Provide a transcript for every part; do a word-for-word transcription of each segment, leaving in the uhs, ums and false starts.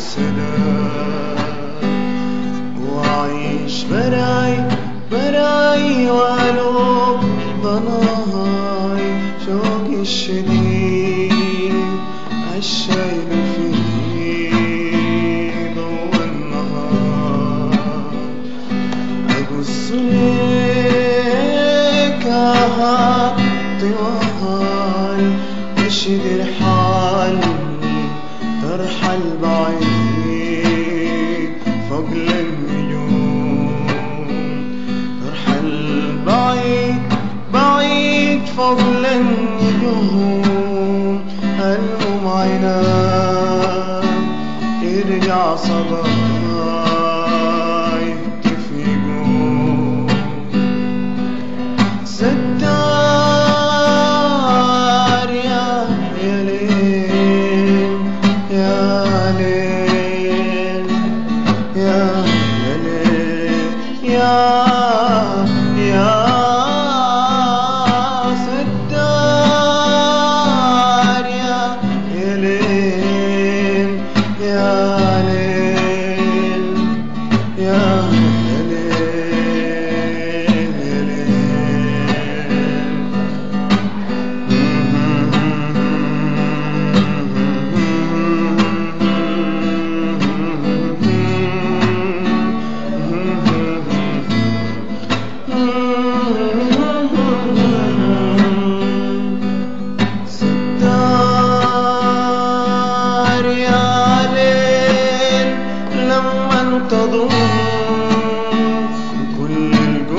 السلام، وأعيش براي براي وألوم ضناي شوقي الشديد عالشايل فيه ضوء النهار، أقص ليك طوال أشد الحال ترحل بعيد فوق النجوم، ترحل بعيد بعيد فوق النجوم، هلم عيناك يرجع صباي كيف يقوم. ستار يا ليل يا ليل يا ليل يا يا ستار يا ليل يا ليل يا ستار يا ليل لما تضم كل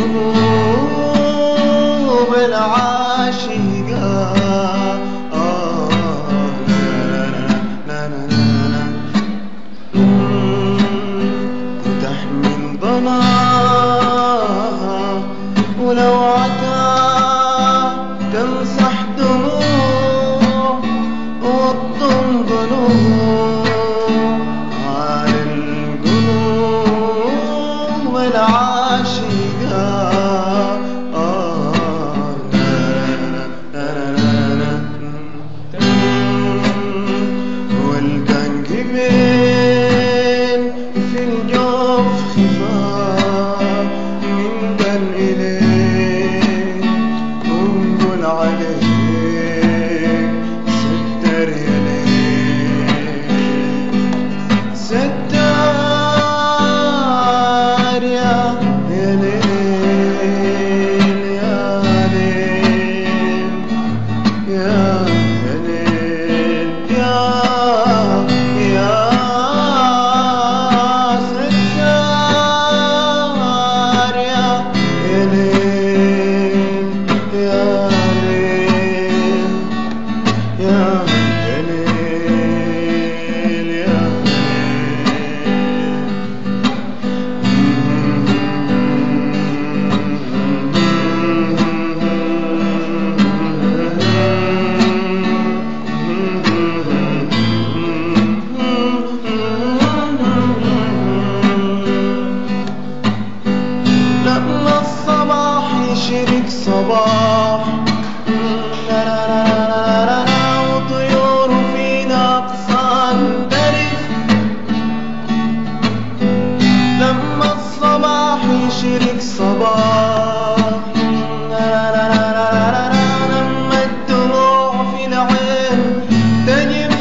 القلوب العاشقة، آه لا لا لا لا وتحمل ضناها ولو عتا تمسح دموع وتضم ضلوع على القلوب العاشقة، آه لا لا لا لا والكان كبير في الجوف خفاف من قل إليك ونقول عليك ستر يا ليل، ستار يا ليل يا ليل يا ليل يا يا ستار يا ليل يا ليل يا ليل يا لما الصباح يشرق صباح وطيور فينا أقصان درف، لما الصباح يشرق صباح لما الدموع في العين تجف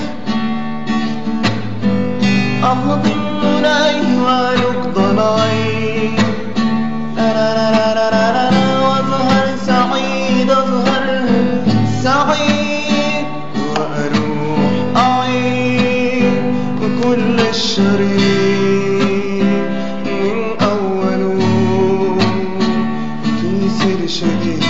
أهضم مناي ولك ضناي وأظهر سعيد أظهر سعيد وأروح أعيد كل الشريط من أوله كيسر شديد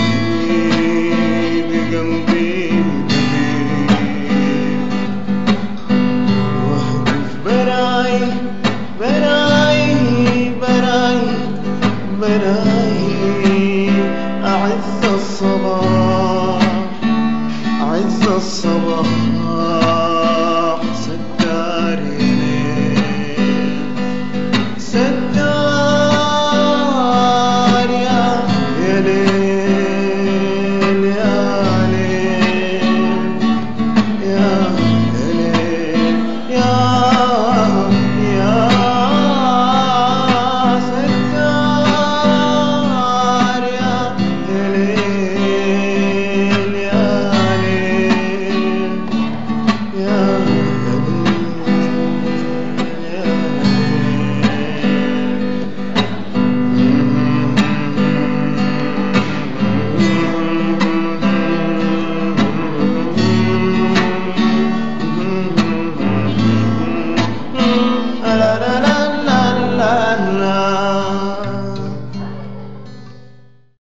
قلبي كبير واهتف براي